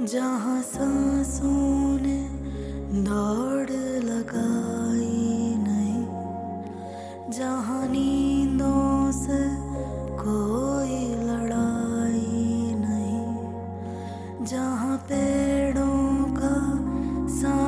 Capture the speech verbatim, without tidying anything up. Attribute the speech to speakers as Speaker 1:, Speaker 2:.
Speaker 1: जहाँ सांसों ने दौड़ लगाई नहीं, जहाँ नींदों से कोई लड़ाई नहीं, जहाँ पेड़ों का सा